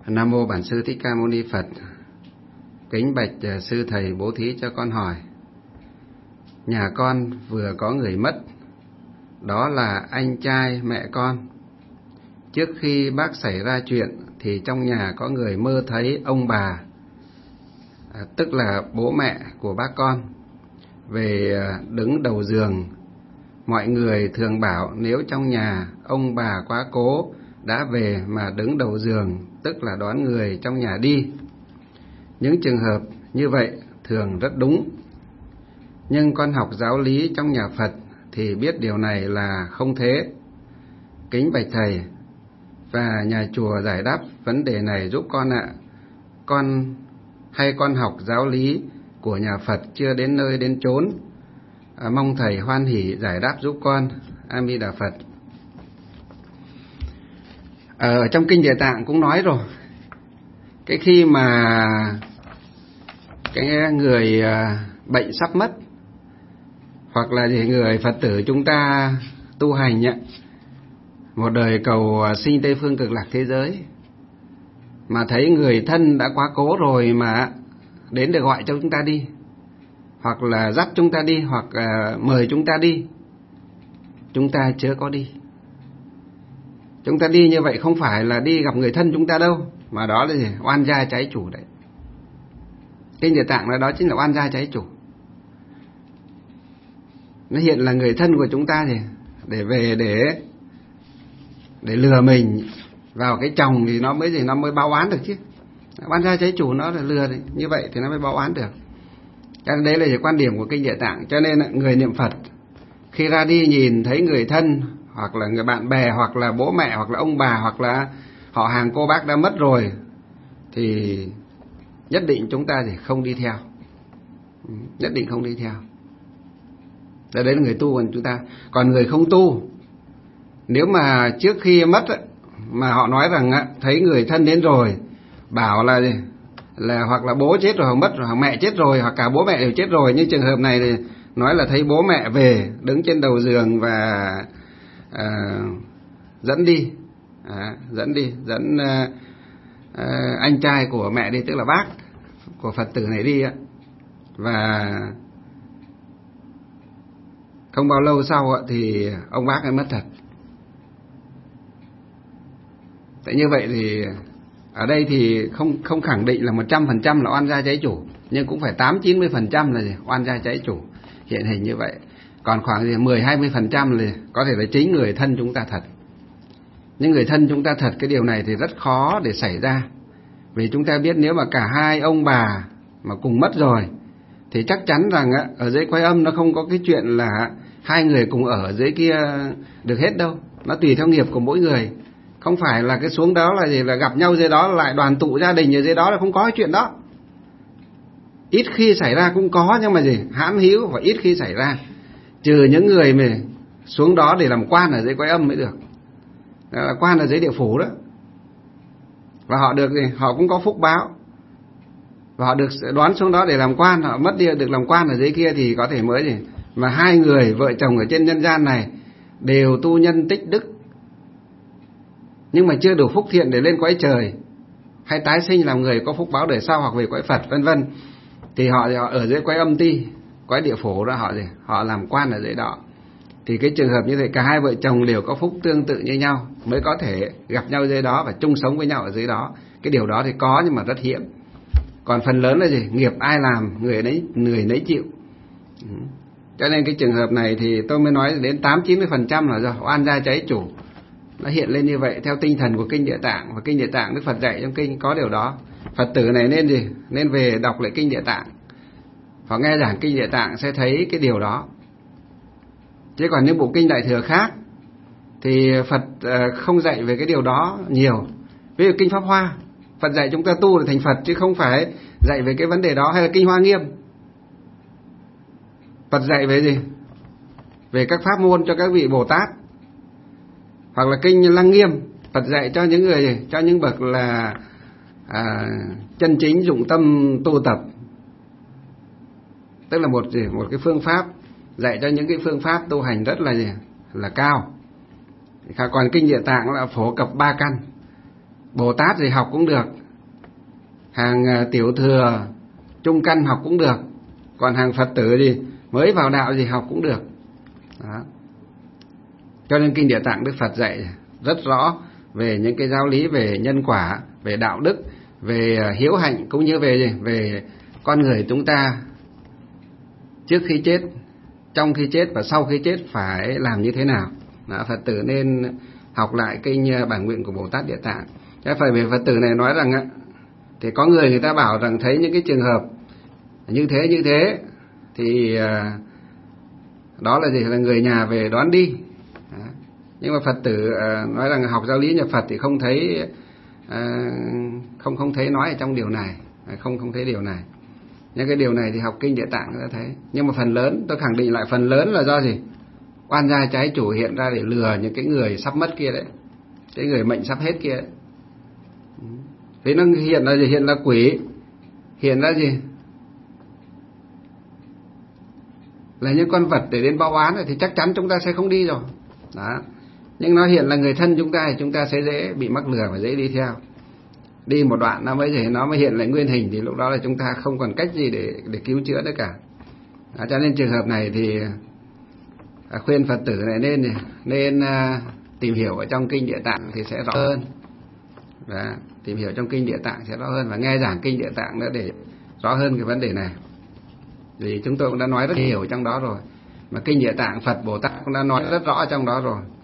Nam mô Bản Sư Thích Ca Mâu Ni Phật. Kính bạch sư thầy bố thí cho con hỏi. Nhà con vừa có người mất, đó là anh trai mẹ con. Trước khi bác xảy ra chuyện thì trong nhà có người mơ thấy ông bà, tức là bố mẹ của bác con, về đứng đầu giường. Mọi người thường bảo nếu trong nhà ông bà quá cố đã về mà đứng đầu giường, tức là đón người trong nhà đi. Những trường hợp như vậy thường rất đúng. Nhưng con học giáo lý trong nhà Phật thì biết điều này là không thế. Kính bạch thầy và nhà chùa giải đáp vấn đề này giúp con ạ. Con học giáo lý của nhà Phật chưa đến nơi đến chốn. Mong thầy hoan hỷ giải đáp giúp con. A Di Đà Phật. Ở trong kinh Địa Tạng cũng nói rồi, cái khi mà cái người bệnh sắp mất, hoặc là người Phật tử chúng ta tu hành một đời cầu sinh Tây Phương Cực Lạc thế giới, mà thấy người thân đã quá cố rồi mà đến để gọi cho chúng ta đi, hoặc là dắt chúng ta đi, hoặc mời chúng ta đi, chúng ta chớ có đi. Chúng ta đi như vậy không phải là đi gặp người thân chúng ta đâu, mà đó là gì? Oan gia trái chủ đấy. Kinh Địa Tạng nói đó chính là oan gia trái chủ. Nó hiện là người thân của chúng ta thì để về để lừa mình vào cái chồng thì nó mới báo oán được chứ. Oan gia trái chủ nó là lừa đấy. Như vậy thì nó mới báo oán được. Cho nên đấy là quan điểm của kinh Địa Tạng. Cho nên người niệm Phật khi ra đi nhìn thấy người thân, hoặc là người bạn bè, hoặc là bố mẹ, hoặc là ông bà, hoặc là họ hàng cô bác đã mất rồi, thì nhất định chúng ta thì không đi theo. Nhất định không đi theo. Đấy là người tu của chúng ta. Còn người không tu, nếu mà trước khi mất mà họ nói rằng thấy người thân đến rồi, bảo là hoặc là bố chết rồi, hoặc mất rồi, hoặc mẹ chết rồi, hoặc cả bố mẹ đều chết rồi. Nhưng trường hợp này thì nói là thấy bố mẹ về đứng trên đầu giường và dẫn anh trai của mẹ đi, tức là bác của Phật tử này đi và không bao lâu sau thì ông bác ấy mất thật. Tại như vậy thì ở đây thì không khẳng định là 100% là oan gia trái chủ, nhưng cũng phải 80-90% là oan gia trái chủ hiện hình như vậy. Còn khoảng 10-20% là có thể là chính người thân chúng ta thật. Nhưng người thân chúng ta thật, cái điều này thì rất khó để xảy ra. Vì chúng ta biết nếu mà cả hai ông bà mà cùng mất rồi thì chắc chắn rằng ở dưới Quái Âm nó không có cái chuyện là hai người cùng ở dưới kia được hết đâu. Nó tùy theo nghiệp của mỗi người. Không phải là cái xuống đó là gặp nhau dưới đó lại đoàn tụ gia đình ở dưới đó, là không có cái chuyện đó. Ít khi xảy ra cũng có, nhưng mà hãm hữu và ít khi xảy ra. Trừ những người mà xuống đó để làm quan ở dưới Quái Âm mới được. Đó là quan ở dưới địa phủ đó. Và họ được họ cũng có phúc báo. Và họ được đoán xuống đó để làm quan, họ mất đi được làm quan ở dưới kia thì có thể mới mà hai người vợ chồng ở trên nhân gian này đều tu nhân tích đức, nhưng mà chưa đủ phúc thiện để lên cõi trời hay tái sinh làm người có phúc báo đời sau, hoặc về cõi Phật vân vân, thì họ ở dưới Quái Âm Ti, cõi địa phủ đó, họ làm quan ở dưới đó. Thì cái trường hợp như thế, cả hai vợ chồng đều có phúc tương tự như nhau mới có thể gặp nhau dưới đó và chung sống với nhau ở dưới đó. Cái điều đó thì có, nhưng mà rất hiếm. Còn phần lớn là nghiệp ai làm người nấy chịu. Cho nên cái trường hợp này thì tôi mới nói đến 80-90% là do oan gia trái chủ. Nó hiện lên như vậy theo tinh thần của kinh Địa Tạng. Và kinh Địa Tạng Đức Phật dạy trong kinh có điều đó. Phật tử này nên về đọc lại kinh Địa Tạng, hoặc nghe giảng kinh Địa Tạng sẽ thấy cái điều đó. Chứ còn những bộ kinh Đại Thừa khác thì Phật không dạy về cái điều đó nhiều. Ví dụ kinh Pháp Hoa, Phật dạy chúng ta tu để thành Phật, chứ không phải dạy về cái vấn đề đó. Hay là kinh Hoa Nghiêm, Phật dạy về gì? Về các pháp môn cho các vị Bồ Tát. Hoặc là kinh Lăng Nghiêm, Phật dạy cho những người, cho những bậc là chân chính dụng tâm tu tập. Tức là một cái phương pháp, dạy cho những cái phương pháp tu hành rất là cao. Còn kinh Địa Tạng là phổ cập 3 căn. Bồ Tát thì học cũng được, hàng tiểu thừa trung căn học cũng được, còn hàng Phật tử thì mới vào đạo gì học cũng được. Đó. Cho nên kinh Địa Tạng Đức Phật dạy rất rõ về những cái giáo lý về nhân quả, về đạo đức, về hiếu hạnh, cũng như về con người chúng ta trước khi chết, trong khi chết và sau khi chết phải làm như thế nào. Đó, Phật tử nên học lại kinh bản nguyện của Bồ Tát Địa Tạng. Cái phải về Phật tử này nói rằng thì có người ta bảo rằng thấy những cái trường hợp như thế thì đó là gì, là người nhà về đón đi. Đó. Nhưng mà Phật tử nói rằng học giáo lý nhà Phật thì không thấy không thấy nói ở trong điều này, không thấy điều này. Nhưng cái điều này thì học kinh Địa Tạng đã thấy. Nhưng mà phần lớn, tôi khẳng định lại, phần lớn là do gì? Oan gia trái chủ hiện ra để lừa những cái người sắp mất kia đấy, cái người mệnh sắp hết kia đấy. Thế nó hiện là gì? Hiện là quỷ, hiện ra gì? Là những con vật để đến báo oán thì chắc chắn chúng ta sẽ không đi rồi. Đó. Nhưng nó hiện là người thân chúng ta thì chúng ta sẽ dễ bị mắc lừa và dễ đi theo. Đi một đoạn nó mới hiện lại nguyên hình, thì lúc đó là chúng ta không còn cách gì để cứu chữa nữa cả. Cho nên trường hợp này thì khuyên Phật tử này nên tìm hiểu ở trong kinh Địa Tạng thì sẽ rõ hơn. Và tìm hiểu trong kinh Địa Tạng sẽ rõ hơn, và nghe giảng kinh Địa Tạng nữa để rõ hơn cái vấn đề này. Vì chúng tôi cũng đã nói rất nhiều trong đó rồi, mà kinh Địa Tạng Phật Bồ Tát cũng đã nói rất rõ trong đó rồi.